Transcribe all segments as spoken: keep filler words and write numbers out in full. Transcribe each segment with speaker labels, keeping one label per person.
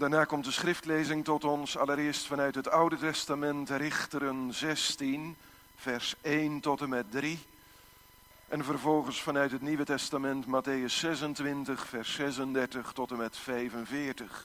Speaker 1: Daarna komt de schriftlezing tot ons, allereerst vanuit het Oude Testament, Richteren zestien, vers één tot en met drie. En vervolgens vanuit het Nieuwe Testament, Mattheüs zesentwintig, vers zesendertig tot en met vijfenveertig.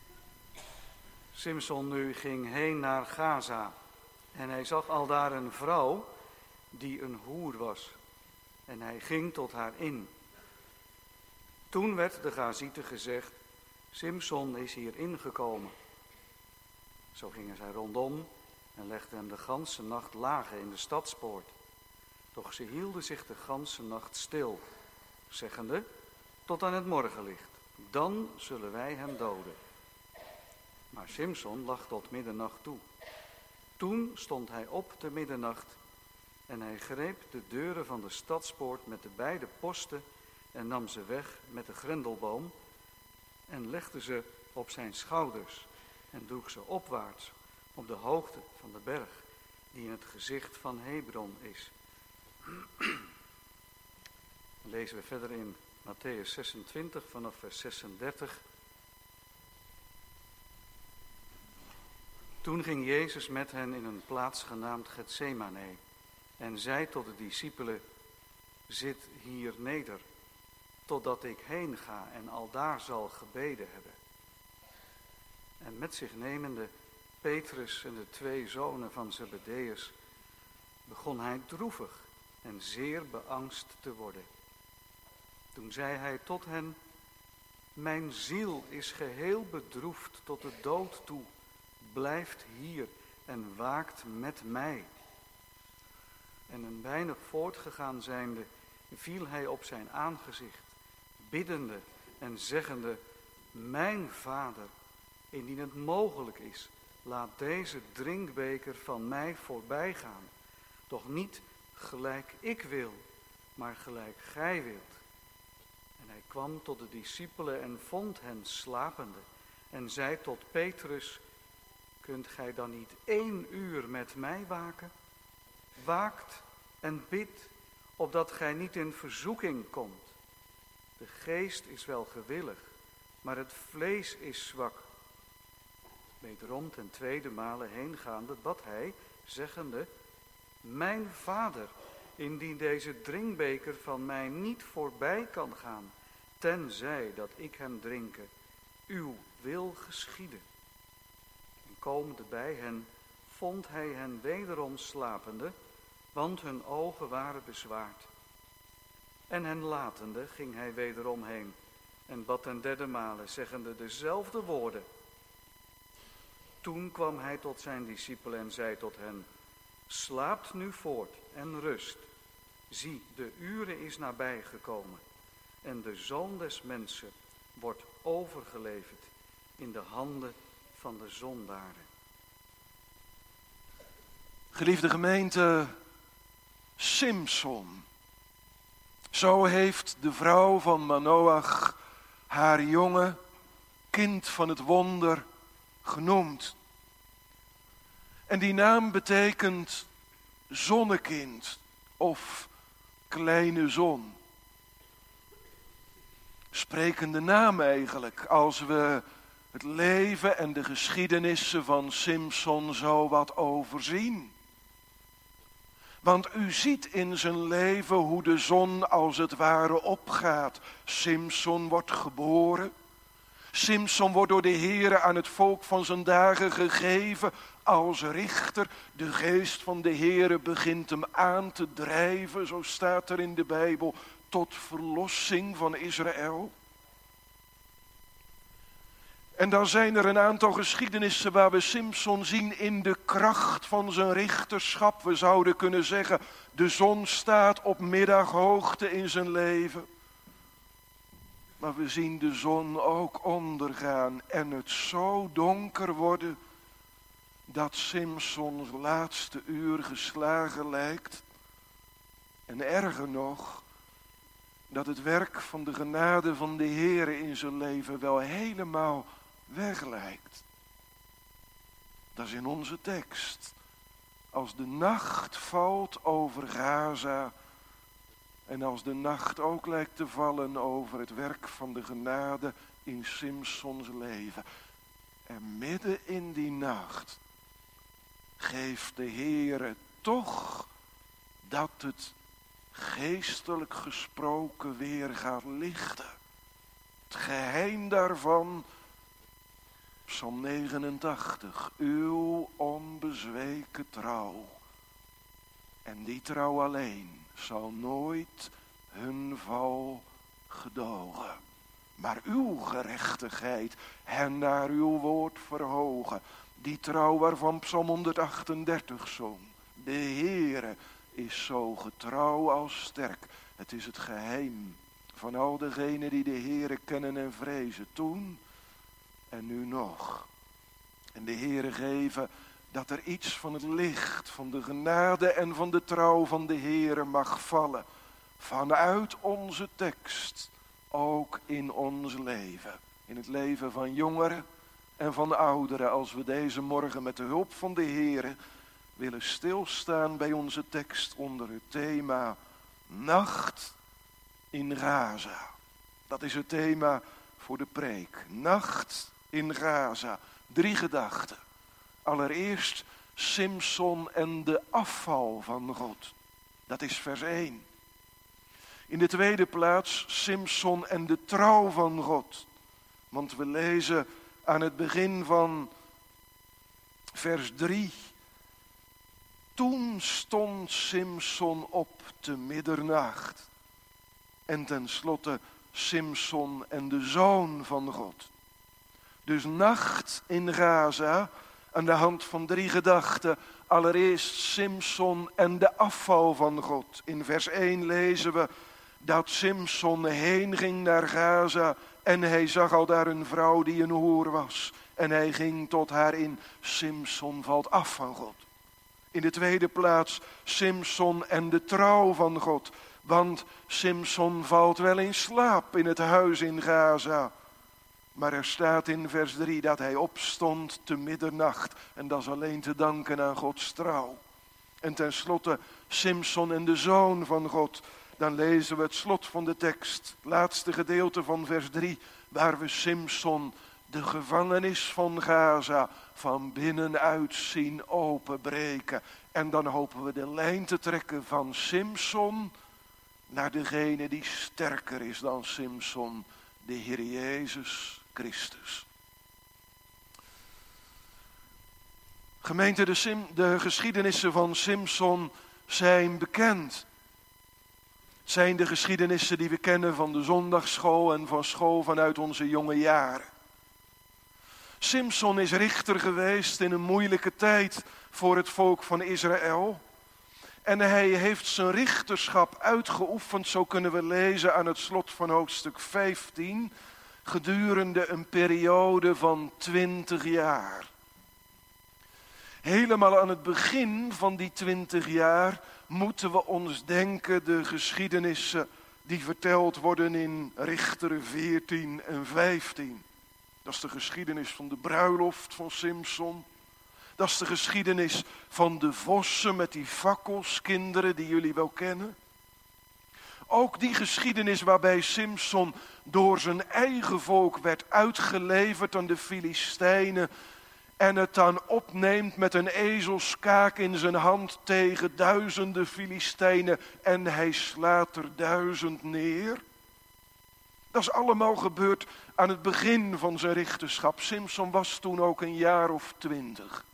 Speaker 2: Simson nu ging heen naar Gaza en hij zag aldaar een vrouw die een hoer was. En hij ging tot haar in. Toen werd de Gazieten gezegd, Simson is hier ingekomen. Zo gingen zij rondom en legden hem de ganse nacht lagen in de stadspoort. Doch ze hielden zich de ganse nacht stil, zeggende, tot aan het morgenlicht, dan zullen wij hem doden. Maar Simson lag tot middernacht toe. Toen stond hij op te middernacht en hij greep de deuren van de stadspoort met de beide posten en nam ze weg met de grendelboom en legde ze op zijn schouders en droeg ze opwaarts op de hoogte van de berg die in het gezicht van Hebron is. Dan lezen we verder in Mattheüs zesentwintig vanaf vers zesendertig. Toen ging Jezus met hen in een plaats genaamd Getsemane en zei tot de discipelen, zit hier neder, totdat ik heen ga en aldaar zal gebeden hebben. En met zich nemende Petrus en de twee zonen van Zebedeus begon hij droevig en zeer beangst te worden. Toen zei hij tot hen, mijn ziel is geheel bedroefd tot de dood toe. Blijft hier en waakt met mij. En een weinig voortgegaan zijnde, viel hij op zijn aangezicht, biddende en zeggende, mijn vader, indien het mogelijk is, laat deze drinkbeker van mij voorbij gaan. Doch niet gelijk ik wil, maar gelijk gij wilt. En hij kwam tot de discipelen en vond hen slapende en zei tot Petrus, kunt gij dan niet één uur met mij waken? Waakt en bidt, opdat gij niet in verzoeking komt. De geest is wel gewillig, maar het vlees is zwak. Wederom ten tweede male heengaande bad hij, zeggende, mijn vader, indien deze drinkbeker van mij niet voorbij kan gaan, tenzij dat ik hem drinken, uw wil geschieden. En komende bij hen, vond hij hen wederom slapende, want hun ogen waren bezwaard. En hen latende ging hij wederom heen en bad ten derde male, zeggende dezelfde woorden. Toen kwam hij tot zijn discipelen en zei tot hen, slaapt nu voort en rust. Zie, de uren is nabij gekomen en de Zoon des Mensen wordt overgeleverd in de handen van de zondaren.
Speaker 1: Geliefde gemeente, Simson. Zo heeft de vrouw van Manoach haar jonge kind van het wonder genoemd. En die naam betekent zonnekind of kleine zon. Sprekende naam eigenlijk, als we het leven en de geschiedenissen van Simson zo wat overzien. Want u ziet in zijn leven hoe de zon als het ware opgaat. Simson wordt geboren. Simson wordt door de Heere aan het volk van zijn dagen gegeven als richter. De geest van de Heere begint hem aan te drijven, zo staat er in de Bijbel, tot verlossing van Israël. En dan zijn er een aantal geschiedenissen waar we Simson zien in de kracht van zijn richterschap. We zouden kunnen zeggen, de zon staat op middaghoogte in zijn leven. Maar we zien de zon ook ondergaan en het zo donker worden dat Simsons laatste uur geslagen lijkt. En erger nog, dat het werk van de genade van de Heere in zijn leven wel helemaal weg lijkt. Dat is in onze tekst. Als de nacht valt over Gaza en als de nacht ook lijkt te vallen over het werk van de genade in Simsons leven. En midden in die nacht geeft de Heere toch dat het geestelijk gesproken weer gaat lichten. Het geheim daarvan, Psalm negenentachtig, uw onbezweken trouw. En die trouw alleen zal nooit hun val gedogen. Maar uw gerechtigheid hen naar uw woord verhogen. Die trouw waarvan Psalm honderdachtendertig zong. De Heere is zo getrouw als sterk. Het is het geheim van al degenen die de Heere kennen en vrezen. Toen en nu nog. En de Heere geven dat er iets van het licht, van de genade en van de trouw van de Heere mag vallen. Vanuit onze tekst, ook in ons leven. In het leven van jongeren en van ouderen. Als we deze morgen met de hulp van de Heere willen stilstaan bij onze tekst onder het thema Nacht in Gaza. Dat is het thema voor de preek. Nacht in Gaza. Drie gedachten. Allereerst Simson en de afval van God. Dat is vers één. In de tweede plaats Simson en de trouw van God. Want we lezen aan het begin van vers drie. Toen stond Simson op te middernacht. En tenslotte Simson en de zoon van God. Dus nacht in Gaza aan de hand van drie gedachten. Allereerst Simson en de afval van God. In vers één lezen we dat Simson heen ging naar Gaza en hij zag al daar een vrouw die een hoer was. En hij ging tot haar in. Simson valt af van God. In de tweede plaats Simson en de trouw van God. Want Simson valt wel in slaap in het huis in Gaza. Maar er staat in vers drie dat hij opstond te middernacht. En dat is alleen te danken aan Gods trouw. En tenslotte Simson en de zoon van God. Dan lezen we het slot van de tekst. Het laatste gedeelte van vers drie. Waar we Simson, de gevangenis van Gaza, van binnenuit zien openbreken. En dan hopen we de lijn te trekken van Simson naar degene die sterker is dan Simson. De Heer Jezus Christus. Gemeente, de, Sim, de geschiedenissen van Simson zijn bekend. Het zijn de geschiedenissen die we kennen van de zondagsschool en van school vanuit onze jonge jaren. Simson is richter geweest in een moeilijke tijd voor het volk van Israël. En hij heeft zijn richterschap uitgeoefend, zo kunnen we lezen aan het slot van hoofdstuk vijftien, gedurende een periode van twintig jaar. Helemaal aan het begin van die twintig jaar moeten we ons denken de geschiedenissen die verteld worden in Richteren veertien en vijftien. Dat is de geschiedenis van de bruiloft van Simson. Dat is de geschiedenis van de vossen met die fakkelskinderen die jullie wel kennen. Ook die geschiedenis waarbij Simson door zijn eigen volk werd uitgeleverd aan de Filistijnen. En het dan opneemt met een ezelskaak in zijn hand tegen duizenden Filistijnen. En hij slaat er duizend neer. Dat is allemaal gebeurd aan het begin van zijn richterschap. Simson was toen ook een jaar of twintig.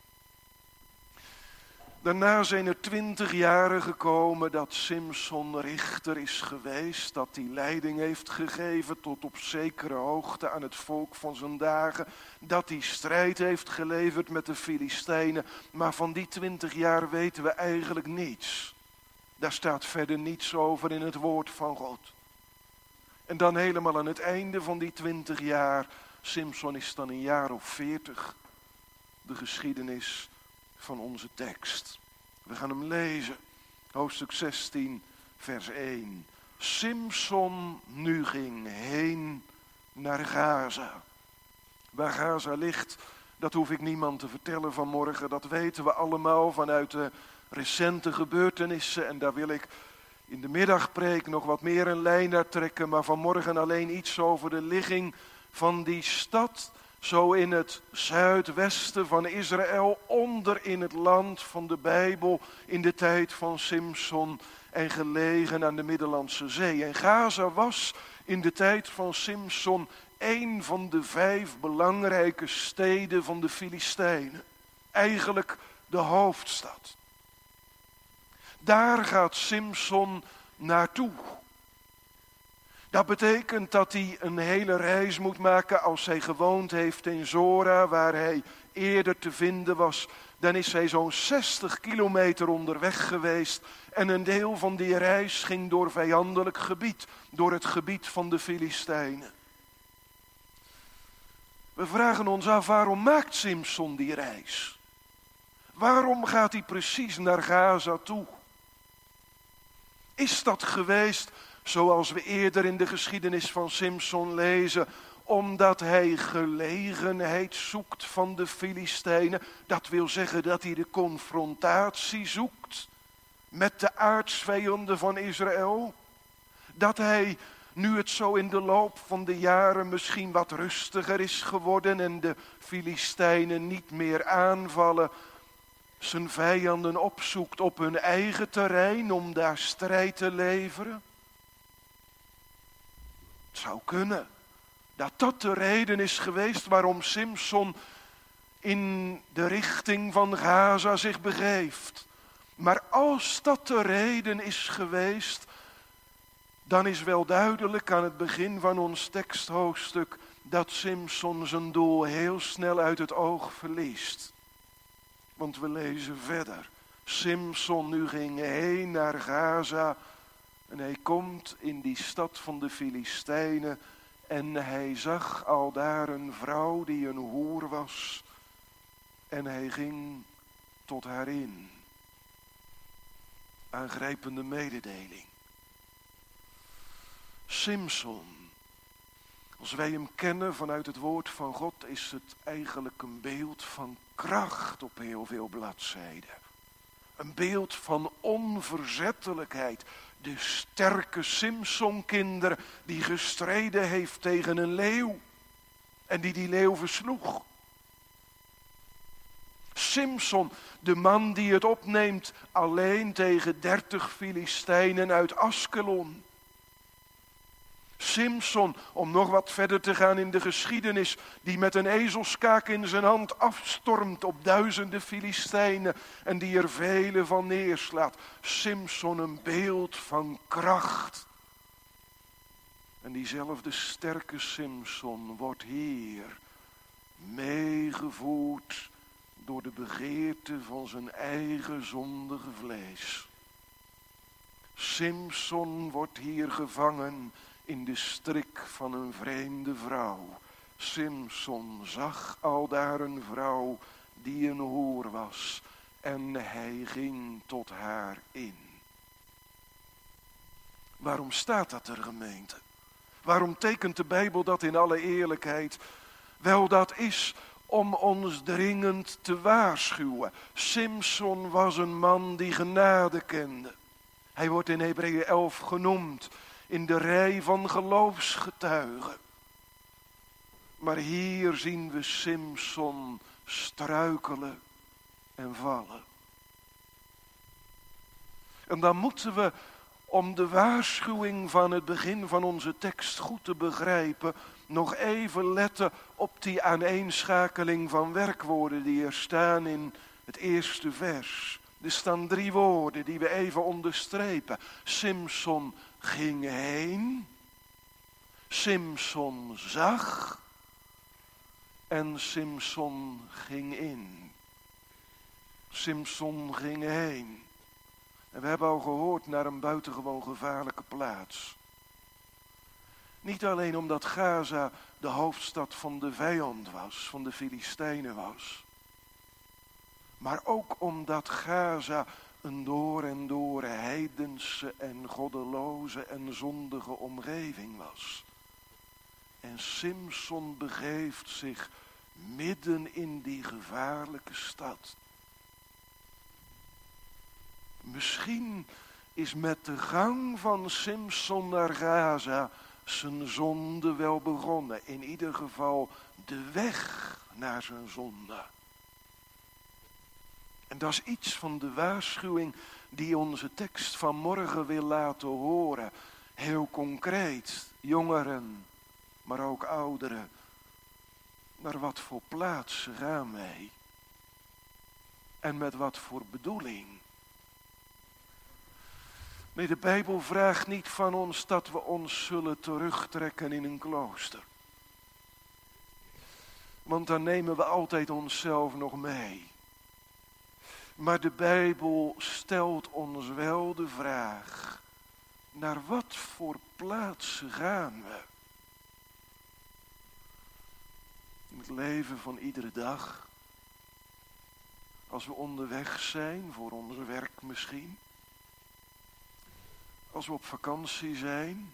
Speaker 1: Daarna zijn er twintig jaren gekomen dat Simson richter is geweest. Dat hij leiding heeft gegeven tot op zekere hoogte aan het volk van zijn dagen. Dat hij strijd heeft geleverd met de Filistijnen. Maar van die twintig jaar weten we eigenlijk niets. Daar staat verder niets over in het woord van God. En dan helemaal aan het einde van die twintig jaar. Simson is dan een jaar of veertig. De geschiedenis van onze tekst. We gaan hem lezen. Hoofdstuk zestien, vers één. Simson nu ging heen naar Gaza. Waar Gaza ligt, dat hoef ik niemand te vertellen vanmorgen. Dat weten we allemaal vanuit de recente gebeurtenissen. En daar wil ik in de middagpreek nog wat meer een lijn naar trekken. Maar vanmorgen alleen iets over de ligging van die stad Zo in het zuidwesten van Israël, onder in het land van de Bijbel, in de tijd van Simson en gelegen aan de Middellandse Zee. En Gaza was in de tijd van Simson een van de vijf belangrijke steden van de Filistijnen. Eigenlijk de hoofdstad. Daar gaat Simson naartoe. Dat betekent dat hij een hele reis moet maken als hij gewoond heeft in Zora, waar hij eerder te vinden was. Dan is hij zo'n zestig kilometer onderweg geweest en een deel van die reis ging door vijandelijk gebied, door het gebied van de Filistijnen. We vragen ons af, waarom maakt Simson die reis? Waarom gaat hij precies naar Gaza toe? Is dat geweest, zoals we eerder in de geschiedenis van Simson lezen, omdat hij gelegenheid zoekt van de Filistijnen? Dat wil zeggen dat hij de confrontatie zoekt met de aartsvijanden van Israël. Dat hij, nu het zo in de loop van de jaren misschien wat rustiger is geworden en de Filistijnen niet meer aanvallen, zijn vijanden opzoekt op hun eigen terrein om daar strijd te leveren? Het zou kunnen dat dat de reden is geweest waarom Simson in de richting van Gaza zich begeeft. Maar als dat de reden is geweest, dan is wel duidelijk aan het begin van ons teksthoofdstuk dat Simson zijn doel heel snel uit het oog verliest. Want we lezen verder. Simson nu ging heen naar Gaza en hij komt in die stad van de Filistijnen en hij zag aldaar een vrouw die een hoer was en hij ging tot haar in. Aangrijpende mededeling. Simson, als wij hem kennen vanuit het woord van God, is het eigenlijk een beeld van kracht op heel veel bladzijden. Een beeld van onverzettelijkheid. De sterke Simson-kinder die gestreden heeft tegen een leeuw en die die leeuw versloeg. Simson, de man die het opneemt alleen tegen dertig Filistijnen uit Askelon. Simson, om nog wat verder te gaan in de geschiedenis, die met een ezelskaak in zijn hand afstormt op duizenden Filistijnen en die er vele van neerslaat. Simson, een beeld van kracht. En diezelfde sterke Simson wordt hier meegevoerd door de begeerte van zijn eigen zondige vlees. Simson wordt hier gevangen in de strik van een vreemde vrouw. Simson zag aldaar een vrouw die een hoer was en hij ging tot haar in. Waarom staat dat er, gemeente? Waarom tekent de Bijbel dat in alle eerlijkheid? Wel, dat is om ons dringend te waarschuwen. Simson was een man die genade kende. Hij wordt in Hebreeën elf genoemd in de rij van geloofsgetuigen. Maar hier zien we Simson struikelen en vallen. En dan moeten we, om de waarschuwing van het begin van onze tekst goed te begrijpen, nog even letten op die aaneenschakeling van werkwoorden die er staan in het eerste vers. Er staan drie woorden die we even onderstrepen. Simson ging heen, Simson zag en Simson ging in. Simson ging heen. En we hebben al gehoord naar een buitengewoon gevaarlijke plaats. Niet alleen omdat Gaza de hoofdstad van de vijand was, van de Filistijnen was. Maar ook omdat Gaza een door en door heidense en goddeloze en zondige omgeving was. En Simson begeeft zich midden in die gevaarlijke stad. Misschien is met de gang van Simson naar Gaza zijn zonde wel begonnen. In ieder geval de weg naar zijn zonde. En dat is iets van de waarschuwing die onze tekst van morgen wil laten horen. Heel concreet, jongeren, maar ook ouderen. Naar wat voor plaats gaan wij? En met wat voor bedoeling? Nee, de Bijbel vraagt niet van ons dat we ons zullen terugtrekken in een klooster. Want dan nemen we altijd onszelf nog mee. Maar de Bijbel stelt ons wel de vraag, naar wat voor plaatsen gaan we? In het leven van iedere dag. Als we onderweg zijn, voor ons werk misschien. Als we op vakantie zijn.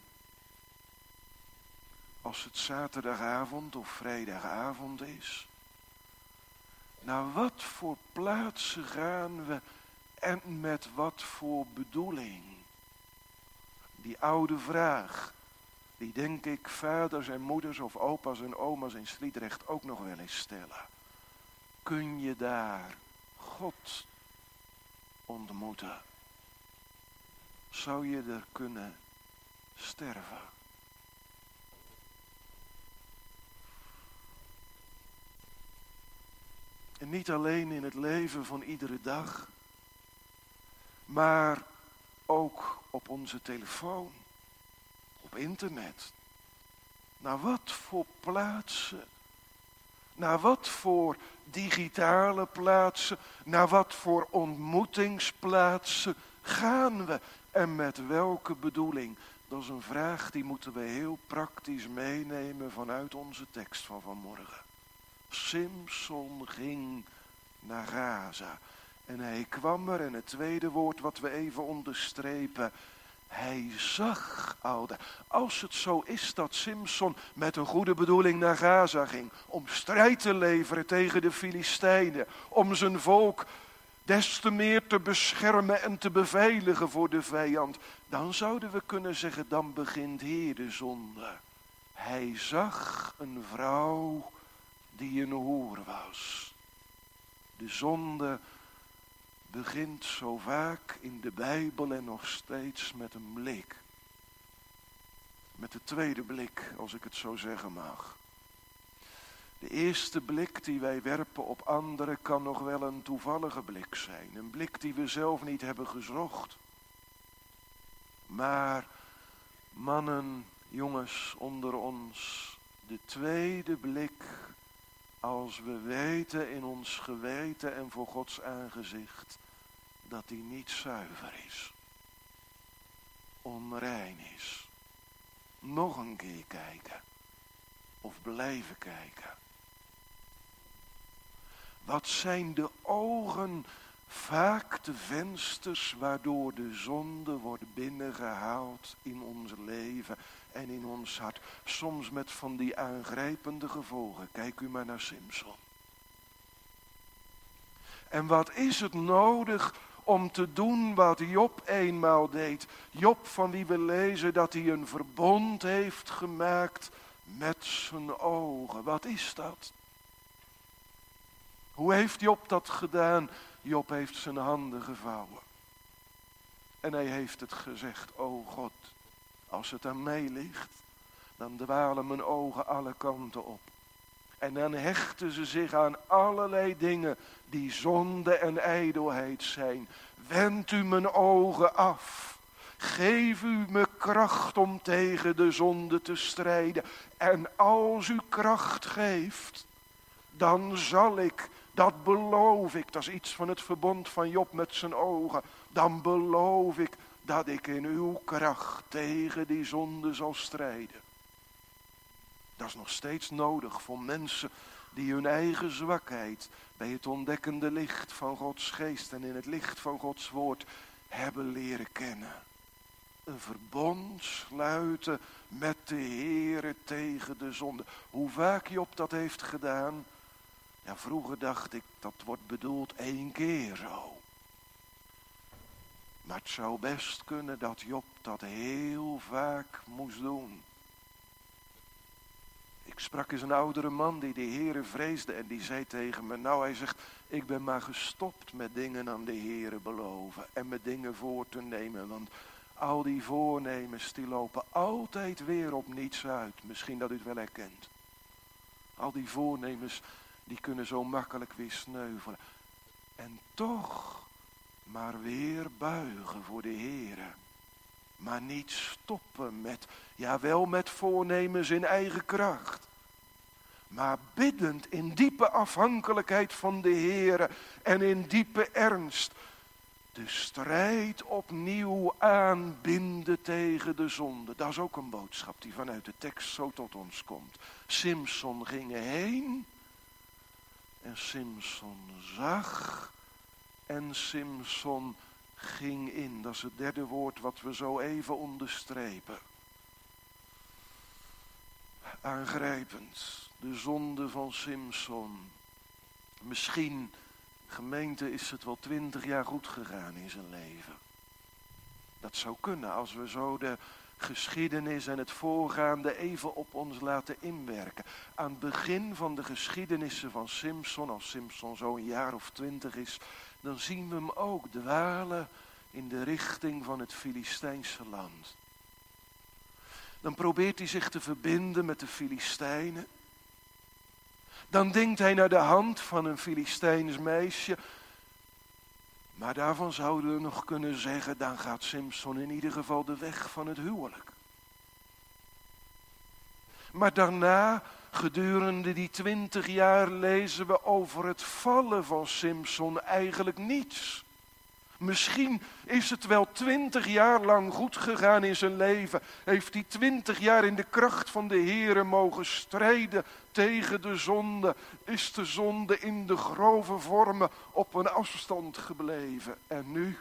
Speaker 1: Als het zaterdagavond of vrijdagavond is. Naar wat voor plaatsen gaan we en met wat voor bedoeling? Die oude vraag, die denk ik vaders en moeders of opa's en oma's in Sliedrecht ook nog wel eens stellen. Kun je daar God ontmoeten? Zou je er kunnen sterven? En niet alleen in het leven van iedere dag, maar ook op onze telefoon, op internet. Naar wat voor plaatsen, naar wat voor digitale plaatsen, naar wat voor ontmoetingsplaatsen gaan we en met welke bedoeling? Dat is een vraag die moeten we heel praktisch meenemen vanuit onze tekst van vanmorgen. Simson ging naar Gaza. En hij kwam er, en het tweede woord wat we even onderstrepen. Hij zag oude. Als het zo is dat Simson met een goede bedoeling naar Gaza ging. Om strijd te leveren tegen de Filistijnen. Om zijn volk des te meer te beschermen en te beveiligen voor de vijand. Dan zouden we kunnen zeggen, dan begint hier de zonde. Hij zag een vrouw die een hoer was. De zonde begint zo vaak in de Bijbel en nog steeds met een blik. Met de tweede blik, als ik het zo zeggen mag. De eerste blik die wij werpen op anderen kan nog wel een toevallige blik zijn. Een blik die we zelf niet hebben gezocht. Maar mannen, jongens onder ons, de tweede blik, als we weten in ons geweten en voor Gods aangezicht dat die niet zuiver is, onrein is. Nog een keer kijken of blijven kijken. Wat zijn de ogen vaak de vensters waardoor de zonde wordt binnengehaald in ons leven en in ons hart. Soms met van die aangrijpende gevolgen. Kijk u maar naar Simson. En wat is het nodig om te doen wat Job eenmaal deed? Job, van wie we lezen dat hij een verbond heeft gemaakt met zijn ogen. Wat is dat? Hoe heeft Job dat gedaan? Job heeft zijn handen gevouwen. En hij heeft het gezegd, o God, als het aan mij ligt, dan dwalen mijn ogen alle kanten op. En dan hechten ze zich aan allerlei dingen die zonde en ijdelheid zijn. Wend u mijn ogen af. Geef u me kracht om tegen de zonde te strijden. En als u kracht geeft, dan zal ik, dat beloof ik, dat is iets van het verbond van Job met zijn ogen. Dan beloof ik dat ik in uw kracht tegen die zonde zal strijden. Dat is nog steeds nodig voor mensen die hun eigen zwakheid bij het ontdekkende licht van Gods geest en in het licht van Gods woord hebben leren kennen. Een verbond sluiten met de Heere tegen de zonde. Hoe vaak Job dat heeft gedaan? Ja, vroeger dacht ik dat wordt bedoeld één keer zo. Maar het zou best kunnen dat Job dat heel vaak moest doen. Ik sprak eens een oudere man die de Heere vreesde en die zei tegen me, nou hij zegt, ik ben maar gestopt met dingen aan de Heere beloven en met dingen voor te nemen, want al die voornemens die lopen altijd weer op niets uit. Misschien dat u het wel herkent. Al die voornemens die kunnen zo makkelijk weer sneuvelen. En toch maar weer buigen voor de Heere. Maar niet stoppen met, ja wel met voornemens in eigen kracht. Maar biddend in diepe afhankelijkheid van de Heere en in diepe ernst. De strijd opnieuw aanbinden tegen de zonde. Dat is ook een boodschap die vanuit de tekst zo tot ons komt. Simson ging heen. En Simson zag. En Simson ging in. Dat is het derde woord wat we zo even onderstrepen. Aangrijpend. De zonde van Simson. Misschien, gemeente, is het wel twintig jaar goed gegaan in zijn leven. Dat zou kunnen als we zo de geschiedenis en het voorgaande even op ons laten inwerken. Aan het begin van de geschiedenissen van Simson, als Simson zo'n jaar of twintig is, dan zien we hem ook dwalen in de richting van het Filistijnse land. Dan probeert hij zich te verbinden met de Filistijnen. Dan denkt hij naar de hand van een Filistijns meisje. Maar daarvan zouden we nog kunnen zeggen, dan gaat Simson in ieder geval de weg van het huwelijk. Maar daarna, gedurende die twintig jaar, lezen we over het vallen van Simson eigenlijk niets. Misschien is het wel twintig jaar lang goed gegaan in zijn leven. Heeft hij twintig jaar in de kracht van de Heere mogen strijden tegen de zonde. Is de zonde in de grove vormen op een afstand gebleven. En nu,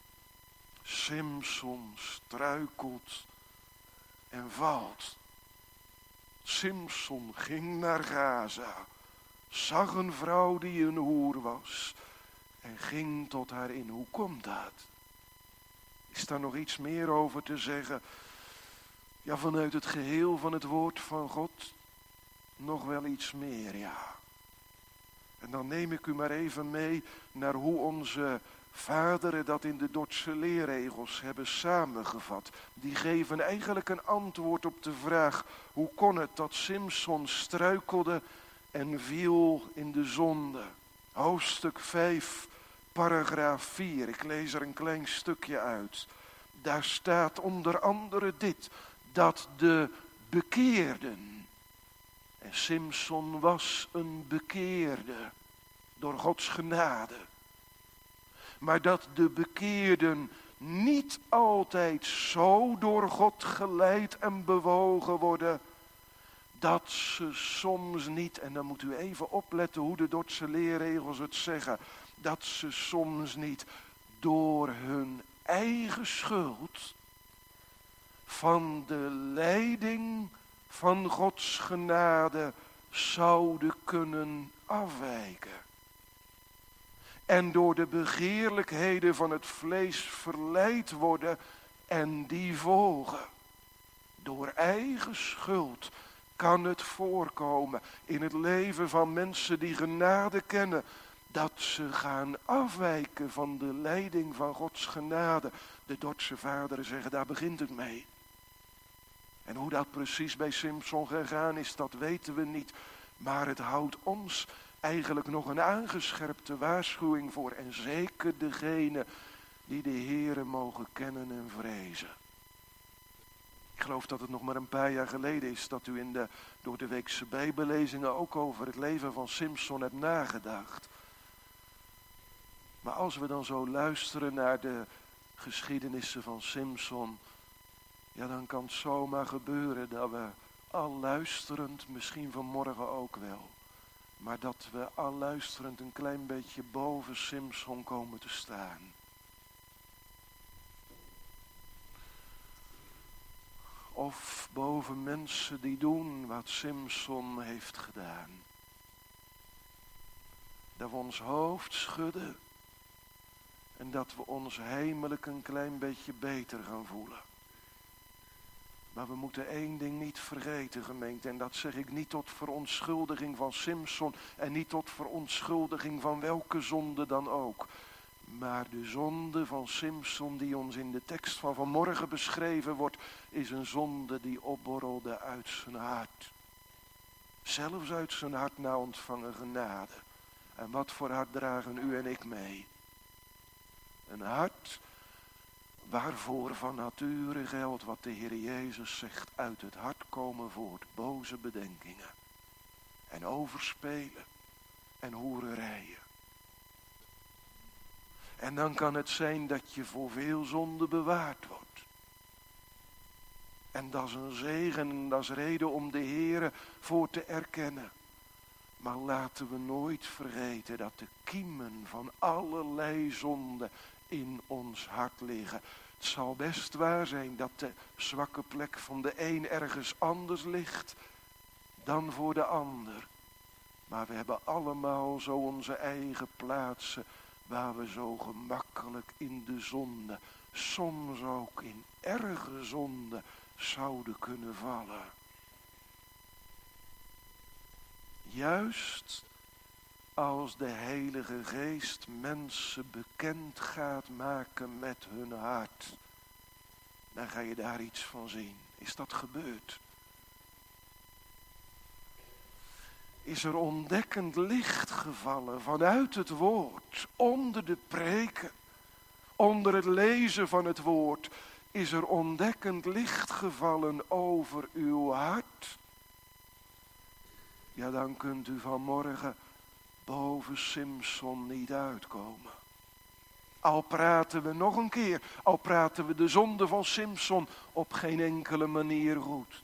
Speaker 1: Simson struikelt en valt. Simson ging naar Gaza, zag een vrouw die een hoer was en ging tot haar in. Hoe komt dat? Is daar nog iets meer over te zeggen? Ja, vanuit het geheel van het woord van God nog wel iets meer, ja. En dan neem ik u maar even mee naar hoe onze vaderen dat in de Dordtse leerregels hebben samengevat. Die geven eigenlijk een antwoord op de vraag, hoe kon het dat Simson struikelde en viel in de zonde? Hoofdstuk vijf, paragraaf vier. Ik lees er een klein stukje uit. Daar staat onder andere dit, dat de bekeerden, en Simson was een bekeerde door Gods genade, maar dat de bekeerden niet altijd zo door God geleid en bewogen worden, dat ze soms niet, en dan moet u even opletten hoe de Dordtse leerregels het zeggen, dat ze soms niet door hun eigen schuld van de leiding van Gods genade zouden kunnen afwijken. En door de begeerlijkheden van het vlees verleid worden en die volgen. Door eigen schuld kan het voorkomen in het leven van mensen die genade kennen, dat ze gaan afwijken van de leiding van Gods genade. De Dordtse vaderen zeggen, daar begint het mee. En hoe dat precies bij Simson gegaan is, dat weten we niet. Maar het houdt ons eigenlijk nog een aangescherpte waarschuwing voor. En zeker degene die de Heere mogen kennen en vrezen. Ik geloof dat het nog maar een paar jaar geleden is dat u in de door de weekse bijbellezingen ook over het leven van Simson hebt nagedacht. Maar als we dan zo luisteren naar de geschiedenissen van Simson, ja, dan kan het zomaar gebeuren dat we al luisterend, misschien vanmorgen ook wel, maar dat we al luisterend een klein beetje boven Simson komen te staan. Of boven mensen die doen wat Simson heeft gedaan. Dat we ons hoofd schudden en dat we ons heimelijk een klein beetje beter gaan voelen. Maar we moeten één ding niet vergeten, gemeente. En dat zeg ik niet tot verontschuldiging van Simson en niet tot verontschuldiging van welke zonde dan ook. Maar de zonde van Simson die ons in de tekst van vanmorgen beschreven wordt, is een zonde die opborrelde uit zijn hart. Zelfs uit zijn hart na ontvangen genade. En wat voor hart dragen u en ik mee? Een hart waarvoor van nature geldt wat de Heer Jezus zegt. Uit het hart komen voort boze bedenkingen. En overspelen. En hoererijen. En dan kan het zijn dat je voor veel zonde bewaard wordt. En dat is een zegen en dat is reden om de Heere voor te erkennen. Maar laten we nooit vergeten dat de kiemen van allerlei zonden in ons hart liggen. Het zal best waar zijn dat de zwakke plek van de een ergens anders ligt dan voor de ander. Maar we hebben allemaal zo onze eigen plaatsen waar we zo gemakkelijk in de zonde, soms ook in erge zonde, zouden kunnen vallen. Juist als de Heilige Geest mensen bekend gaat maken met hun hart, dan ga je daar iets van zien. Is dat gebeurd? Is er ontdekkend licht gevallen vanuit het woord, onder de preken, onder het lezen van het woord, is er ontdekkend licht gevallen over uw hart? Ja, dan kunt u vanmorgen boven Simson niet uitkomen. Al praten we nog een keer, al praten we de zonde van Simson op geen enkele manier goed.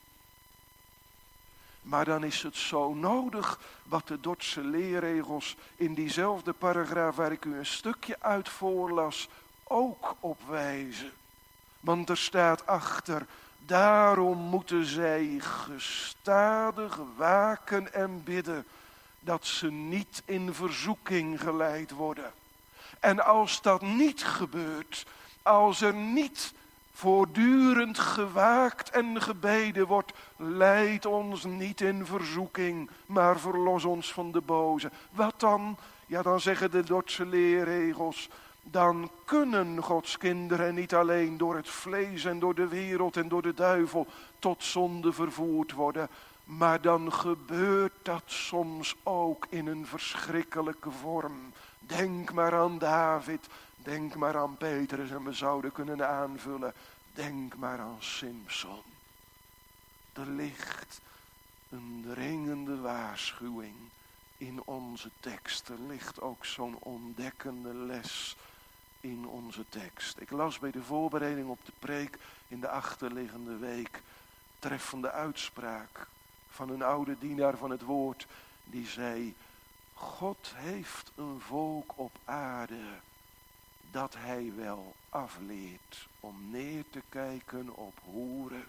Speaker 1: Maar dan is het zo nodig wat de Dordtse leerregels in diezelfde paragraaf waar ik u een stukje uit voorlas ook op wijzen. Want er staat achter, daarom moeten zij gestadig waken en bidden, dat ze niet in verzoeking geleid worden. En als dat niet gebeurt, als er niet voortdurend gewaakt en gebeden wordt, leid ons niet in verzoeking, maar verlos ons van de boze. Wat dan? Ja, dan zeggen de Dordtse leerregels, dan kunnen Gods kinderen niet alleen door het vlees en door de wereld en door de duivel tot zonde vervoerd worden, maar dan gebeurt dat soms ook in een verschrikkelijke vorm. Denk maar aan David, denk maar aan Petrus en we zouden kunnen aanvullen. Denk maar aan Simson. Er ligt een dringende waarschuwing in onze tekst. Er ligt ook zo'n ontdekkende les in onze tekst. Ik las bij de voorbereiding op de preek in de achterliggende week treffende uitspraak van een oude dienaar van het woord die zei: God heeft een volk op aarde dat hij wel afleert om neer te kijken op hoeren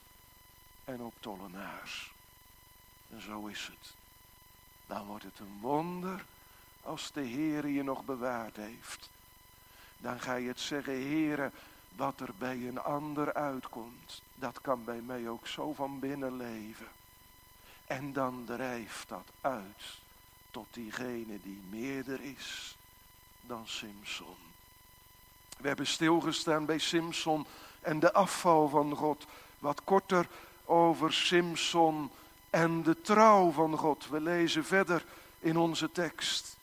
Speaker 1: en op tollenaars. En zo is het. Dan wordt het een wonder als de Heere je nog bewaard heeft. Dan ga je het zeggen, Heere, wat er bij een ander uitkomt, dat kan bij mij ook zo van binnen leven. En dan drijft dat uit tot diegene die meerder is dan Simson. We hebben stilgestaan bij Simson en de afval van God. Wat korter over Simson en de trouw van God. We lezen verder in onze tekst.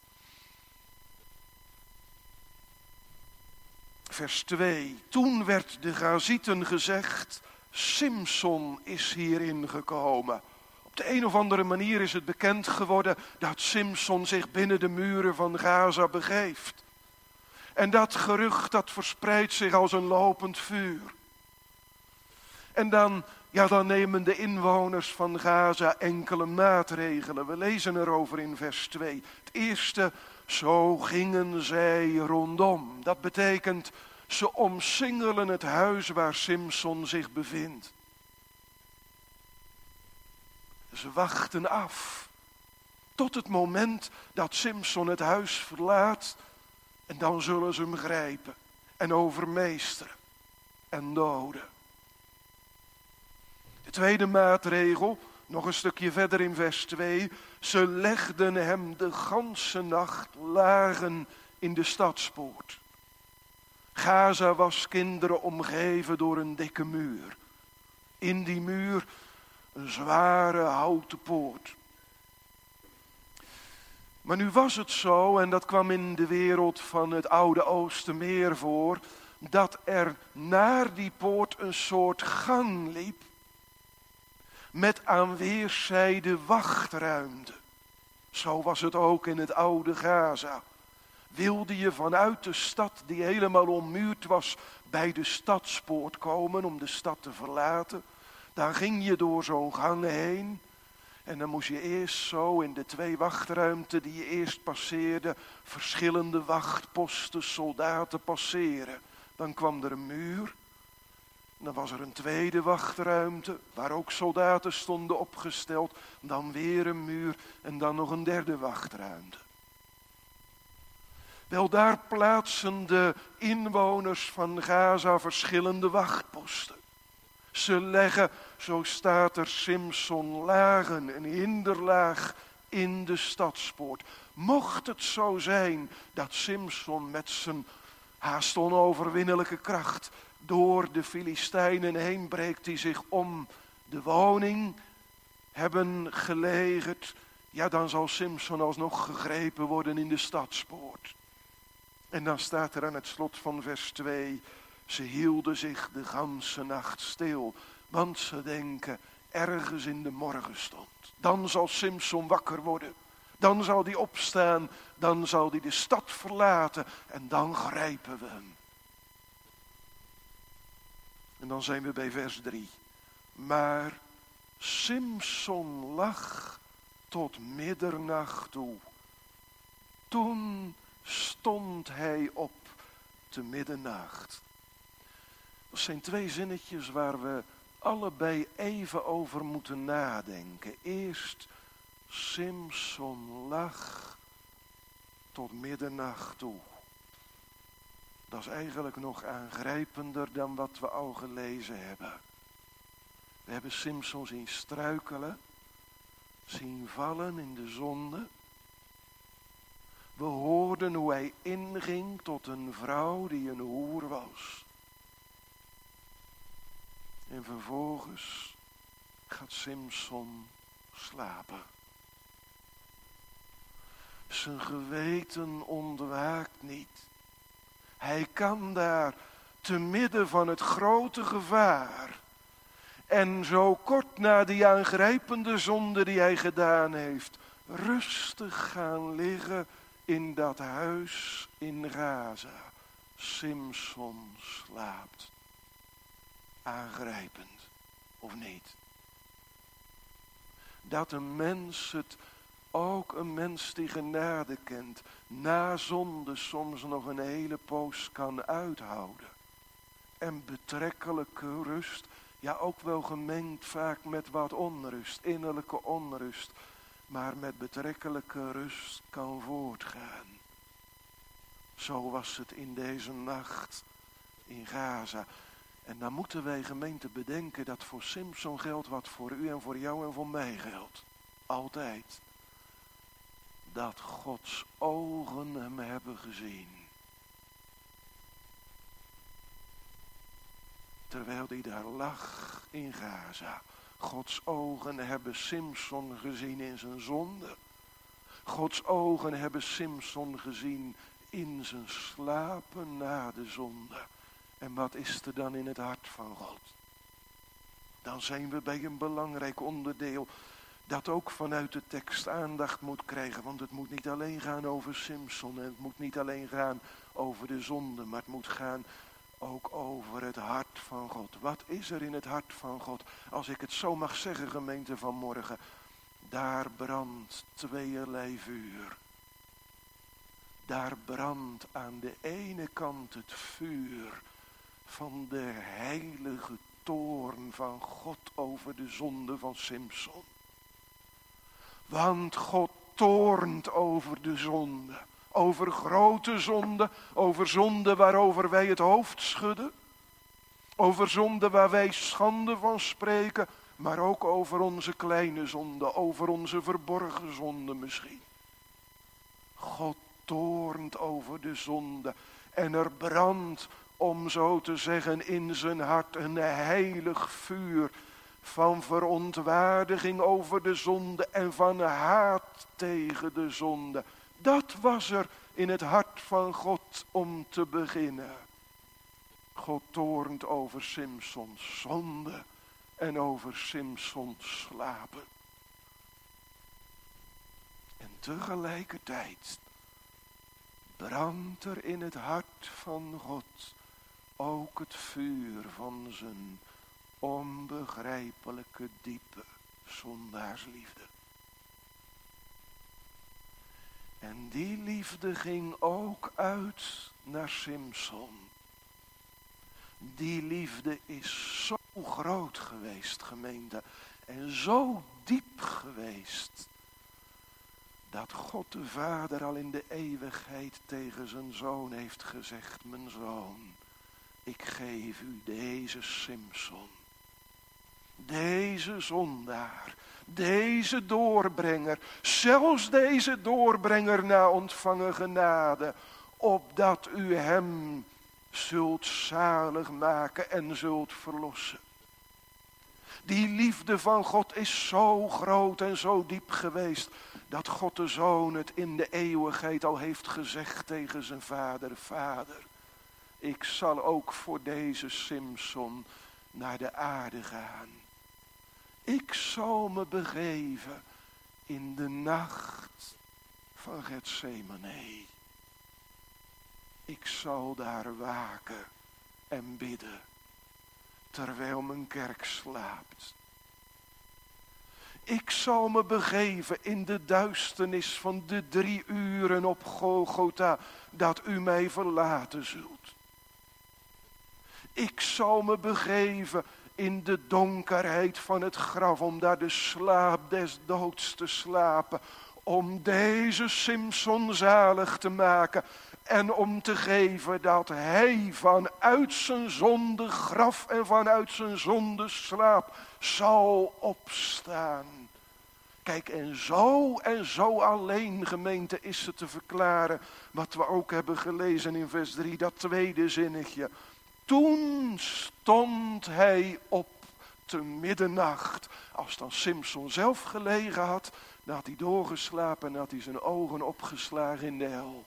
Speaker 1: Vers twee. Toen werd de Gazieten gezegd, Simson is hierin gekomen. Op de een of andere manier is het bekend geworden dat Simson zich binnen de muren van Gaza begeeft. En dat gerucht dat verspreidt zich als een lopend vuur. En dan, ja, dan nemen de inwoners van Gaza enkele maatregelen. We lezen erover in vers twee. Het eerste, zo gingen zij rondom. Dat betekent, ze omsingelen het huis waar Simson zich bevindt. Ze wachten af tot het moment dat Simson het huis verlaat. En dan zullen ze hem grijpen en overmeesteren en doden. De tweede maatregel, nog een stukje verder in vers twee. Ze legden hem de ganse nacht lagen in de stadspoort. Gaza was, kinderen, omgeven door een dikke muur. In die muur een zware houten poort. Maar nu was het zo, en dat kwam in de wereld van het Oude Oosten meer voor, dat er naar die poort een soort gang liep, met aan weerszijden wachtruimte. Zo was het ook in het oude Gaza. Wilde je vanuit de stad, die helemaal ommuurd was, bij de stadspoort komen om de stad te verlaten, dan ging je door zo'n gang heen. En dan moest je eerst zo in de twee wachtruimten die je eerst passeerde, verschillende wachtposten, soldaten passeren. Dan kwam er een muur. Dan was er een tweede wachtruimte, waar ook soldaten stonden opgesteld. Dan weer een muur en dan nog een derde wachtruimte. Wel, daar plaatsen de inwoners van Gaza verschillende wachtposten. Ze leggen, zo staat er, Simson lagen, een hinderlaag in de stadspoort. Mocht het zo zijn dat Simson met zijn haast onoverwinnelijke kracht door de Filistijnen heen breekt, die zich om de woning hebben gelegerd, ja, dan zal Simson alsnog gegrepen worden in de stadspoort. En dan staat er aan het slot van vers twee, ze hielden zich de ganse nacht stil, want ze denken ergens in de morgenstond. Dan zal Simson wakker worden, dan zal hij opstaan, dan zal hij de stad verlaten en dan grijpen we hem. En dan zijn we bij vers drie. Maar Simson lag tot middernacht toe. Toen stond hij op te middernacht. Dat zijn twee zinnetjes waar we allebei even over moeten nadenken. Eerst, Simson lag tot middernacht toe. Dat is eigenlijk nog aangrijpender dan wat we al gelezen hebben. We hebben Simson zien struikelen, zien vallen in de zonde. We hoorden hoe hij inging tot een vrouw die een hoer was. En vervolgens gaat Simson slapen. Zijn geweten ontwaakt niet. Hij kan daar te midden van het grote gevaar en zo kort na die aangrijpende zonde die hij gedaan heeft, rustig gaan liggen in dat huis in Gaza. Simson slaapt. Aangrijpend, of niet? Dat een mens het, ook een mens die genade kent, na zonde soms nog een hele poos kan uithouden. En betrekkelijke rust, ja ook wel gemengd vaak met wat onrust, innerlijke onrust, maar met betrekkelijke rust kan voortgaan. Zo was het in deze nacht in Gaza. En dan moeten wij, gemeente, bedenken dat voor Simson geldt wat voor u en voor jou en voor mij geldt. Altijd. Dat Gods ogen hem hebben gezien. Terwijl hij daar lag in Gaza. Gods ogen hebben Simson gezien in zijn zonde. Gods ogen hebben Simson gezien in zijn slapen na de zonde. En wat is er dan in het hart van God? Dan zijn we bij een belangrijk onderdeel dat ook vanuit de tekst aandacht moet krijgen. Want het moet niet alleen gaan over Simson en het moet niet alleen gaan over de zonde, maar het moet gaan ook over het hart van God. Wat is er in het hart van God? Als ik het zo mag zeggen, gemeente van morgen, daar brandt tweeërlei vuur. Daar brandt aan de ene kant het vuur van de heilige toorn van God over de zonde van Simson. Want God toornt over de zonde. Over grote zonde, over zonde waarover wij het hoofd schudden. Over zonde waar wij schande van spreken. maar ook over onze kleine zonden, over onze verborgen zonden misschien. God toornt over de zonde en er brandt, om zo te zeggen, in zijn hart een heilig vuur van verontwaardiging over de zonde en van haat tegen de zonde. Dat was er in het hart van God om te beginnen. God toornt over Simsons zonde en over Simsons slapen. En tegelijkertijd brandt er in het hart van God ook het vuur van zijn onbegrijpelijke diepe zondaarsliefde. En die liefde ging ook uit naar Simson. Die liefde is zo groot geweest, gemeente, en zo diep geweest, dat God de Vader al in de eeuwigheid tegen zijn zoon heeft gezegd: mijn zoon, ik geef u deze Simson, deze zondaar, deze doorbrenger, zelfs deze doorbrenger na ontvangen genade, opdat u hem zult zalig maken en zult verlossen. Die liefde van God is zo groot en zo diep geweest, dat God de Zoon het in de eeuwigheid al heeft gezegd tegen zijn vader: Vader, ik zal ook voor deze Simson naar de aarde gaan. Ik zal me begeven in de nacht van Getsemane. Ik zal daar waken en bidden, terwijl mijn kerk slaapt. Ik zal me begeven in de duisternis van de drie uren op Golgotha, dat u mij verlaten zult. Ik zal me begeven in de donkerheid van het graf, om daar de slaap des doods te slapen, om deze Simson zalig te maken en om te geven dat hij vanuit zijn zonde graf en vanuit zijn zonde slaap zal opstaan. Kijk, en zo en zo alleen, gemeente, is het te verklaren wat we ook hebben gelezen in vers drie, dat tweede zinnetje. Toen stond hij op te middernacht. Als dan Simson zelf gelegen had, dan had hij doorgeslapen en had hij zijn ogen opgeslagen in de hel.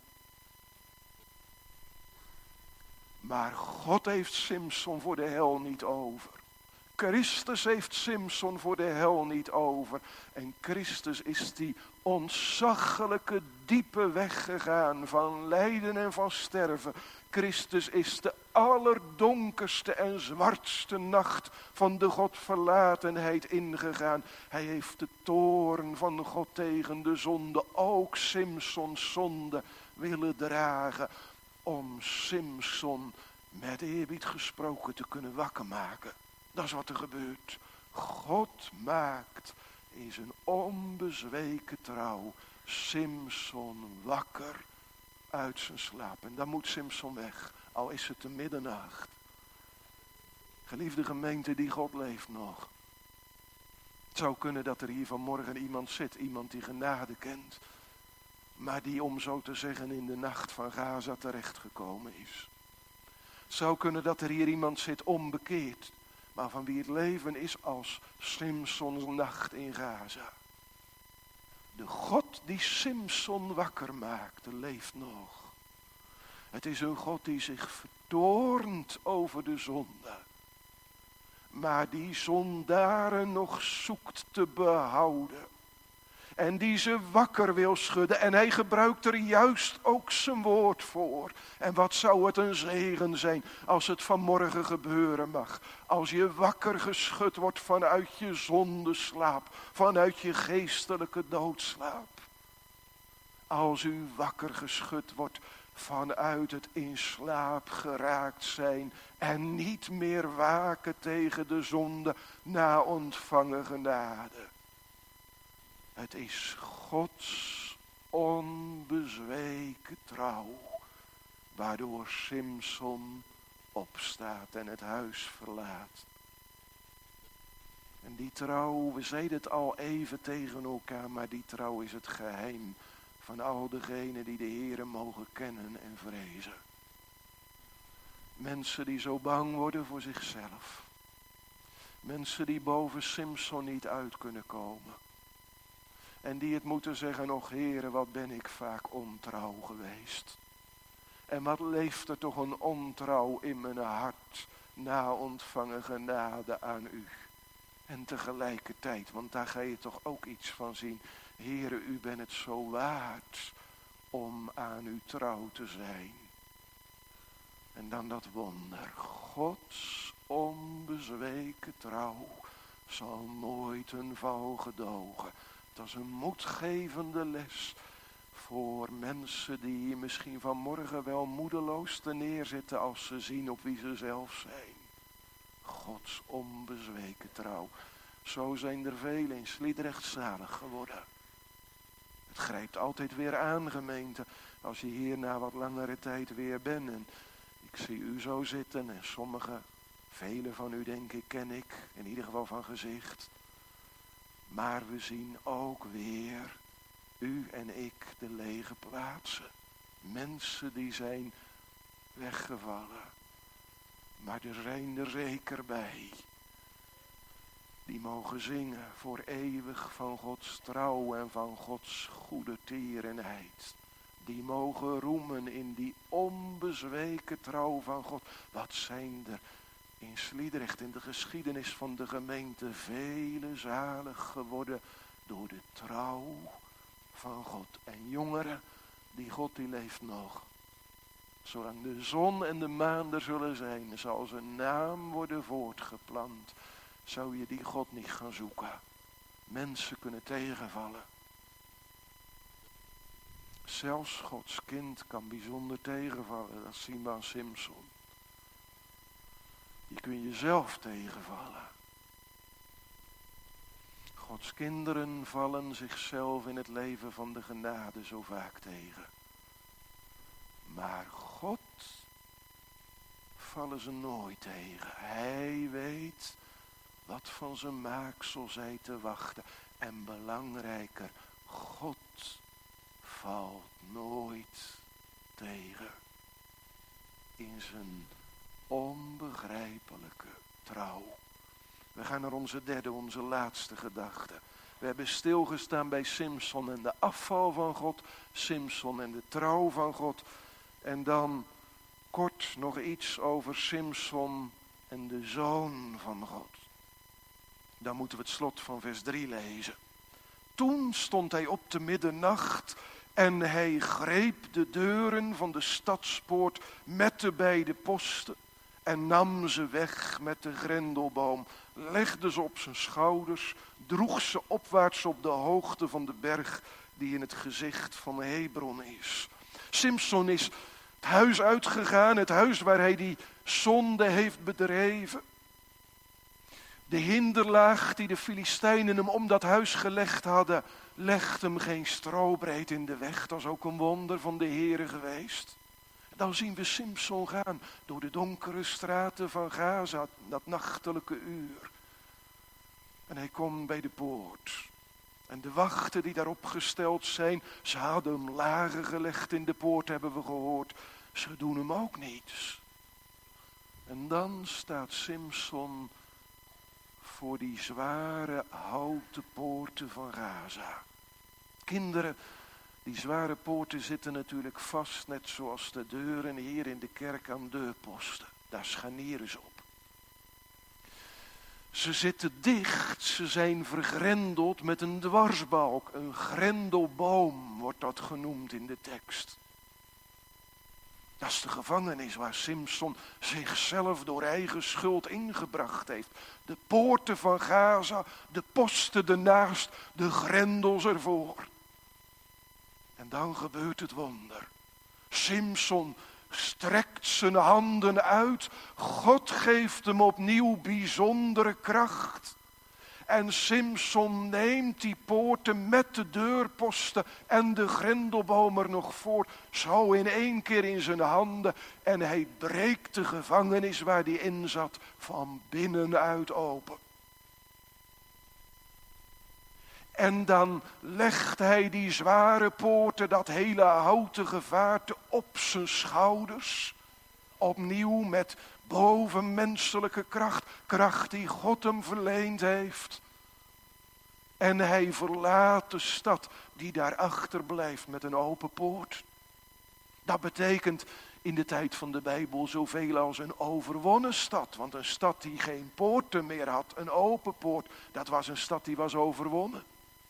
Speaker 1: Maar God heeft Simson voor de hel niet over. Christus heeft Simson voor de hel niet over. En Christus is die ontzaglijke diepe weg gegaan van lijden en van sterven. Christus is de allerdonkerste en zwartste nacht van de Godverlatenheid ingegaan. Hij heeft de toorn van God tegen de zonde, ook Simsons zonde, willen dragen, om Simson met eerbied gesproken te kunnen wakker maken. Dat is wat er gebeurt. God maakt in zijn onbezweken trouw Simson wakker uit zijn slaap. En dan moet Simson weg, al is het de middernacht. Geliefde gemeente, die God leeft nog. Het zou kunnen dat er hier vanmorgen iemand zit, iemand die genade kent, maar die, om zo te zeggen, in de nacht van Gaza terechtgekomen is. Het zou kunnen dat er hier iemand zit onbekeerd, maar van wie het leven is als Simsons nacht in Gaza. De God die Simson wakker maakte, leeft nog. Het is een God die zich vertoornt over de zonde, maar die zondaren nog zoekt te behouden. En die ze wakker wil schudden. En hij gebruikt er juist ook zijn woord voor. En wat zou het een zegen zijn als het vanmorgen gebeuren mag. Als je wakker geschud wordt vanuit je zondeslaap. Vanuit je geestelijke doodslaap. Als u wakker geschud wordt vanuit het in slaap geraakt zijn. En niet meer waken tegen de zonde na ontvangen genade. Het is Gods onbezweken trouw, waardoor Simson opstaat en het huis verlaat. En die trouw, we zeiden het al even tegen elkaar, maar die trouw is het geheim van al degenen die de Heere mogen kennen en vrezen. Mensen die zo bang worden voor zichzelf. Mensen die boven Simson niet uit kunnen komen. En die het moeten zeggen, och Heere, wat ben ik vaak ontrouw geweest. En wat leeft er toch een ontrouw in mijn hart na ontvangen genade aan u. En tegelijkertijd, want daar ga je toch ook iets van zien. Heere, u bent het zo waard om aan u trouw te zijn. En dan dat wonder. Gods onbezweken trouw zal nooit een val gedogen. Dat is een moedgevende les voor mensen die misschien vanmorgen wel moedeloos te neerzitten als ze zien op wie ze zelf zijn. Gods onbezweken trouw. Zo zijn er velen in Sliedrecht zalig geworden. Het grijpt altijd weer aan, gemeente, als je hier na wat langere tijd weer bent. En ik zie u zo zitten en sommige, vele van u denk ik, ken ik, in ieder geval van gezicht. Maar we zien ook weer, u en ik, de lege plaatsen. Mensen die zijn weggevallen. Maar er zijn er zeker bij. Die mogen zingen voor eeuwig van Gods trouw en van Gods goede tierenheid. Die mogen roemen in die onbezweken trouw van God. Wat zijn er in Sliedrecht, in de geschiedenis van de gemeente, vele zalig geworden door de trouw van God. En jongeren, die God die leeft nog. Zolang de zon en de maan er zullen zijn, zal zijn naam worden voortgeplant. Zou je die God niet gaan zoeken? Mensen kunnen tegenvallen. Zelfs Gods kind kan bijzonder tegenvallen. Dat zien we aan Simson. Je kunt jezelf tegenvallen. Gods kinderen vallen zichzelf in het leven van de genade zo vaak tegen. Maar God vallen ze nooit tegen. Hij weet wat van zijn maaksel zij te wachten. En belangrijker, God valt nooit tegen. In zijn onbegrijpelijke trouw. We gaan naar onze derde, onze laatste gedachte. We hebben stilgestaan bij Simson en de afval van God. Simson en de trouw van God. En dan kort nog iets over Simson en de zoon van God. Dan moeten we het slot van vers drie lezen. Toen stond hij op de middernacht en hij greep de deuren van de stadspoort met de beide posten en nam ze weg met de grendelboom, legde ze op zijn schouders, droeg ze opwaarts op de hoogte van de berg die in het gezicht van Hebron is. Simson is het huis uitgegaan, het huis waar hij die zonde heeft bedreven. De hinderlaag die de Filistijnen hem om dat huis gelegd hadden, legt hem geen strobreed in de weg. Dat is ook een wonder van de Heere geweest. Dan zien we Simson gaan door de donkere straten van Gaza, dat nachtelijke uur. En hij komt bij de poort. En de wachten die daar opgesteld zijn, ze hadden hem lagen gelegd in de poort, hebben we gehoord. Ze doen hem ook niets. En dan staat Simson voor die zware houten poorten van Gaza. Kinderen, die zware poorten zitten natuurlijk vast, net zoals de deuren hier in de kerk aan deurposten. Daar scharnieren ze op. Ze zitten dicht, ze zijn vergrendeld met een dwarsbalk. Een grendelboom wordt dat genoemd in de tekst. Dat is de gevangenis waar Simson zichzelf door eigen schuld ingebracht heeft. De poorten van Gaza, de posten ernaast, de grendels ervoor. En dan gebeurt het wonder. Simson strekt zijn handen uit. God geeft hem opnieuw bijzondere kracht. En Simson neemt die poorten met de deurposten en de grendelboom er nog voor. Zo in één keer in zijn handen. En hij breekt de gevangenis waar hij in zat van binnenuit open. En dan legt hij die zware poorten, dat hele houten gevaarte op zijn schouders. Opnieuw met bovenmenselijke kracht, kracht die God hem verleend heeft. En hij verlaat de stad die daarachter blijft met een open poort. Dat betekent in de tijd van de Bijbel zoveel als een overwonnen stad. Want een stad die geen poorten meer had, een open poort, dat was een stad die was overwonnen.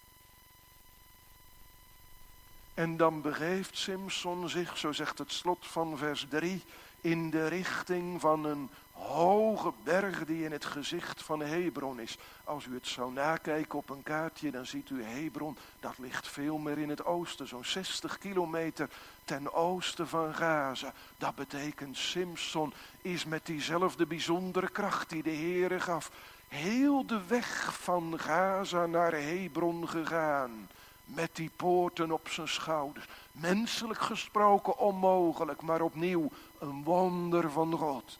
Speaker 1: En dan begeeft Simson zich, zo zegt het slot van vers drie, in de richting van een hoge berg die in het gezicht van Hebron is. Als u het zou nakijken op een kaartje, dan ziet u Hebron, dat ligt veel meer in het oosten, zo'n zestig kilometer ten oosten van Gaza. Dat betekent Simson is met diezelfde bijzondere kracht die de Heere gaf, heel de weg van Gaza naar Hebron gegaan. Met die poorten op zijn schouders. Menselijk gesproken onmogelijk, maar opnieuw een wonder van God.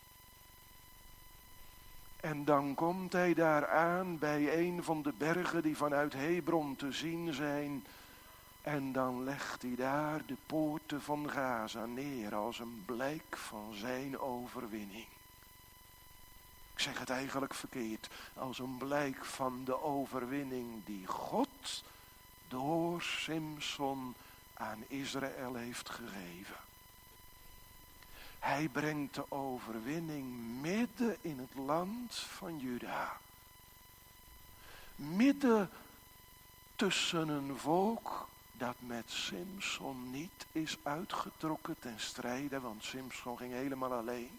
Speaker 1: En dan komt hij daar aan bij een van de bergen die vanuit Hebron te zien zijn. En dan legt hij daar de poorten van Gaza neer als een blijk van zijn overwinning. Ik zeg het eigenlijk verkeerd. Als een blijk van de overwinning die God door Simson aan Israël heeft gegeven. Hij brengt de overwinning midden in het land van Juda. Midden tussen een volk dat met Simson niet is uitgetrokken ten strijde, want Simson ging helemaal alleen.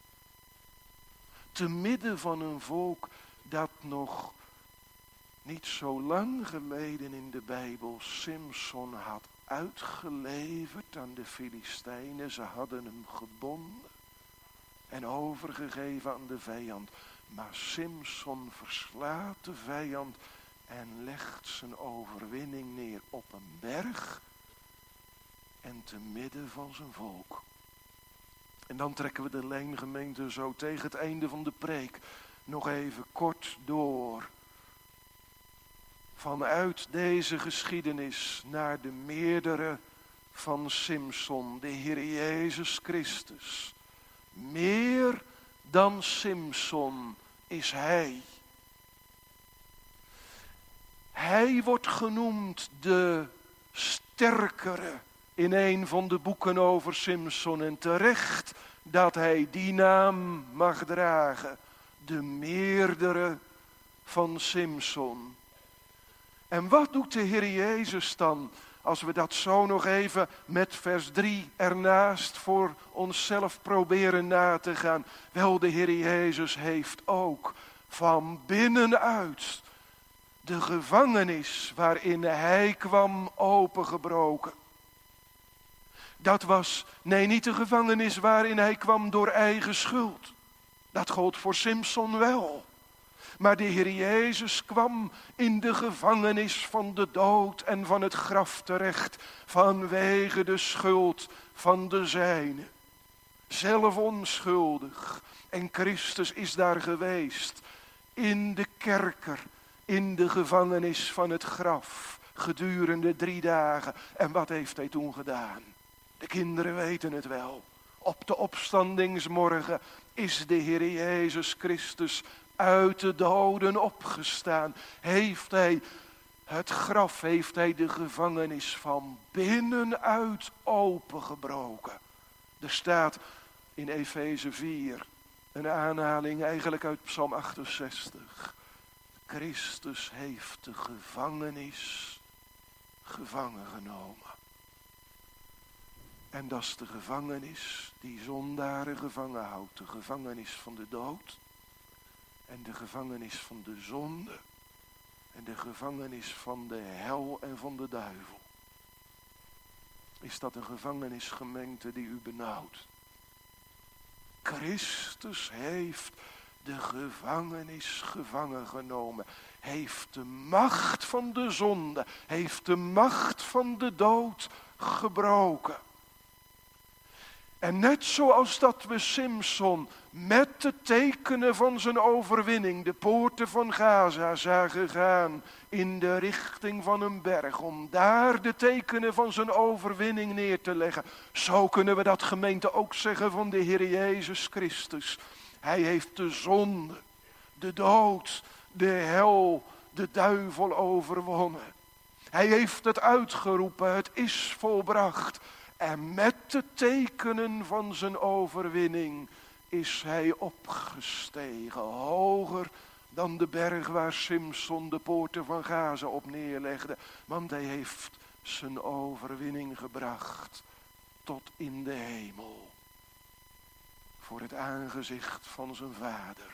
Speaker 1: Te midden van een volk dat nog niet zo lang geleden in de Bijbel Simson had uitgeleverd aan de Filistijnen. Ze hadden hem gebonden en overgegeven aan de vijand. Maar Simson verslaat de vijand en legt zijn overwinning neer op een berg en te midden van zijn volk. En dan trekken we de leengemeente zo tegen het einde van de preek nog even kort door. Vanuit deze geschiedenis naar de meerdere van Simson, de Heer Jezus Christus. Meer dan Simson is hij. Hij wordt genoemd de sterkere in een van de boeken over Simson. En terecht dat hij die naam mag dragen. De meerdere van Simson. En wat doet de Heer Jezus dan, als we dat zo nog even met vers drie ernaast voor onszelf proberen na te gaan? Wel, de Heer Jezus heeft ook van binnenuit de gevangenis waarin hij kwam opengebroken. Dat was, nee, niet de gevangenis waarin hij kwam door eigen schuld. Dat gold voor Simson wel. Maar de Heer Jezus kwam in de gevangenis van de dood en van het graf terecht, vanwege de schuld van de zijnen. Zelf onschuldig. En Christus is daar geweest, in de kerker, in de gevangenis van het graf, gedurende drie dagen. En wat heeft hij toen gedaan? De kinderen weten het wel. Op de opstandingsmorgen is de Heer Jezus Christus uit de doden opgestaan. Heeft hij het graf, heeft hij de gevangenis van binnenuit opengebroken. Er staat in Efeze vier een aanhaling eigenlijk uit Psalm achtenzestig. Christus heeft de gevangenis gevangen genomen. En dat is de gevangenis die zondaren gevangen houdt. De gevangenis van de dood. En de gevangenis van de zonde. En de gevangenis van de hel en van de duivel. Is dat een gevangenisgemeente die u benauwt? Christus heeft de gevangenis gevangen genomen. Heeft de macht van de zonde, heeft de macht van de dood gebroken. En net zoals dat we Simson met de tekenen van zijn overwinning de poorten van Gaza zagen gaan in de richting van een berg, om daar de tekenen van zijn overwinning neer te leggen. Zo kunnen we dat, gemeente, ook zeggen van de Heer Jezus Christus. Hij heeft de zonde, de dood, de hel, de duivel overwonnen. Hij heeft het uitgeroepen, het is volbracht. En met de tekenen van zijn overwinning is hij opgestegen, hoger dan de berg waar Simson de poorten van Gaza op neerlegde. Want hij heeft zijn overwinning gebracht tot in de hemel. Voor het aangezicht van zijn Vader.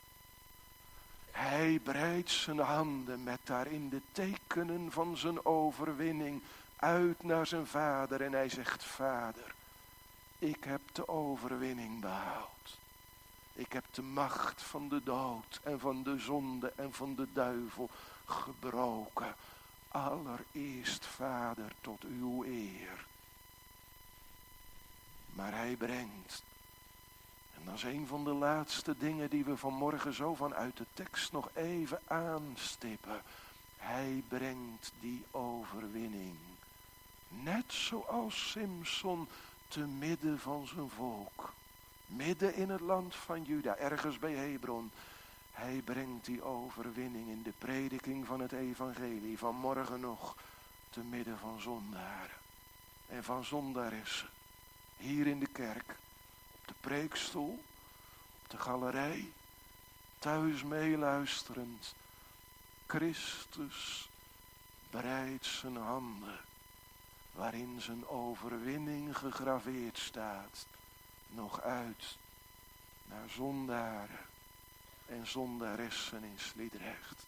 Speaker 1: Hij breidt zijn handen met daarin de tekenen van zijn overwinning uit naar zijn Vader. En hij zegt: Vader, ik heb de overwinning behaald. Ik heb de macht van de dood en van de zonde en van de duivel gebroken. Allereerst, Vader, tot uw eer. Maar hij brengt, en dat is een van de laatste dingen die we vanmorgen zo vanuit de tekst nog even aanstippen. Hij brengt die overwinning. Net zoals Simson te midden van zijn volk. Midden in het land van Juda, ergens bij Hebron. Hij brengt die overwinning in de prediking van het evangelie. Vanmorgen nog te midden van zondaren. En van zondaressen. Hier in de kerk. Op de preekstoel. Op de galerij. Thuis meeluisterend. Christus breidt zijn handen, waarin zijn overwinning gegraveerd staat, nog uit naar zondaren en zondaressen in Sliedrecht.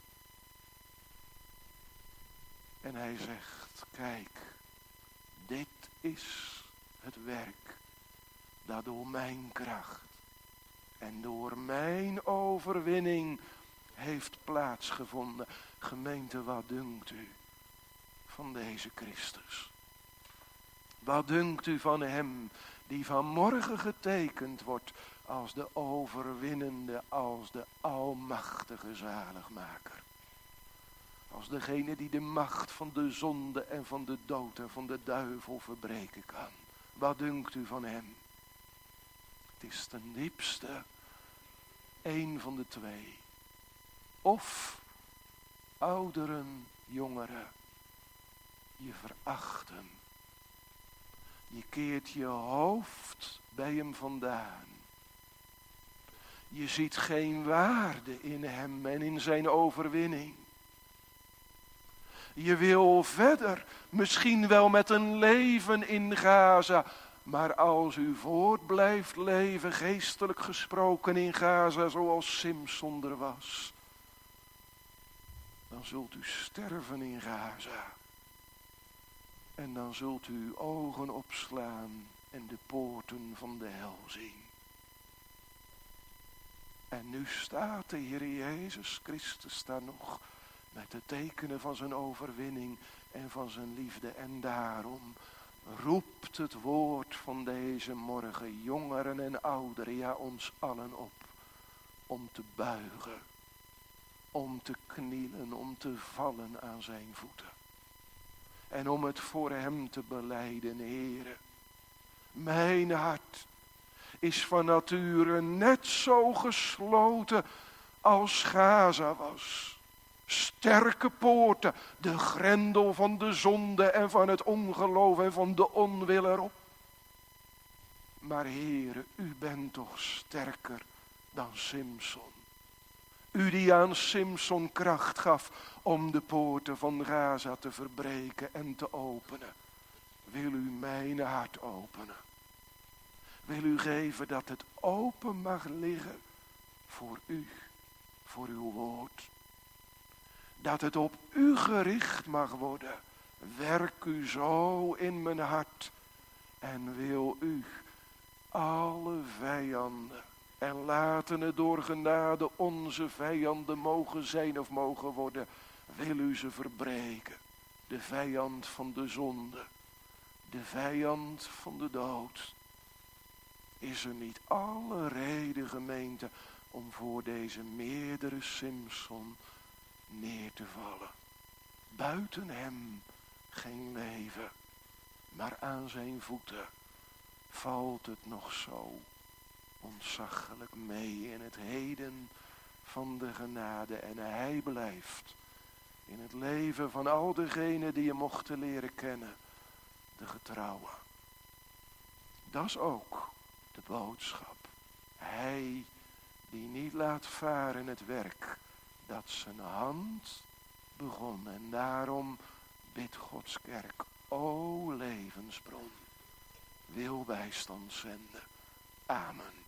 Speaker 1: En hij zegt: kijk, dit is het werk dat door mijn kracht en door mijn overwinning heeft plaatsgevonden. Gemeente, wat dunkt u van deze Christus? Wat dunkt u van hem die vanmorgen getekend wordt als de overwinnende, als de almachtige zaligmaker? Als degene die de macht van de zonde en van de dood en van de duivel verbreken kan. Wat dunkt u van hem? Het is ten diepste één van de twee. Of ouderen, jongeren, je veracht hem. Je keert je hoofd bij hem vandaan. Je ziet geen waarde in hem en in zijn overwinning. Je wil verder, misschien wel met een leven in Gaza. Maar als u voort blijft leven, geestelijk gesproken in Gaza, zoals Simson er was, dan zult u sterven in Gaza. En dan zult u uw ogen opslaan en de poorten van de hel zien. En nu staat de Heer Jezus Christus daar nog met de tekenen van zijn overwinning en van zijn liefde. En daarom roept het woord van deze morgen jongeren en ouderen, ja ons allen op, om te buigen, om te knielen, om te vallen aan zijn voeten. En om het voor hem te belijden: Heere, mijn hart is van nature net zo gesloten als Gaza was. Sterke poorten, de grendel van de zonde en van het ongeloof en van de onwil erop. Maar Heere, u bent toch sterker dan Simson. U die aan Simson kracht gaf om de poorten van Gaza te verbreken en te openen. Wil u mijn hart openen? Wil u geven dat het open mag liggen voor u, voor uw woord? Dat het op u gericht mag worden. Werk u zo in mijn hart en wil u alle vijanden, en laten het door genade onze vijanden mogen zijn of mogen worden, wil u ze verbreken. De vijand van de zonde, de vijand van de dood, is er niet alle reden, gemeente, om voor deze meerdere Simson neer te vallen. Buiten hem geen leven, maar aan zijn voeten valt het nog zo ontzaglijk mee in het heden van de genade. En hij blijft in het leven van al degenen die je mochten leren kennen, de getrouwe. Dat is ook de boodschap. Hij die niet laat varen het werk dat zijn hand begon. En daarom bidt Gods kerk, o levensbron, wil bijstand zenden. Amen.